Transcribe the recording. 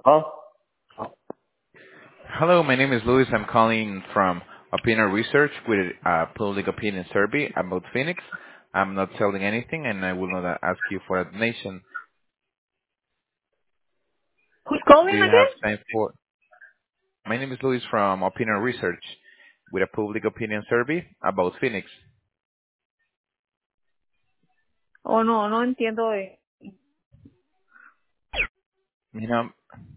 Oh, Hello, my name is Luis. I'm calling from Opinion Research with a public opinion survey about Phoenix. I'm not selling anything, and I will not ask you for a donation. who's Do calling you have again? time for? My name is Luis from Opinion Research with a public opinion survey about Phoenix. Oh, no, no entiendo. You know,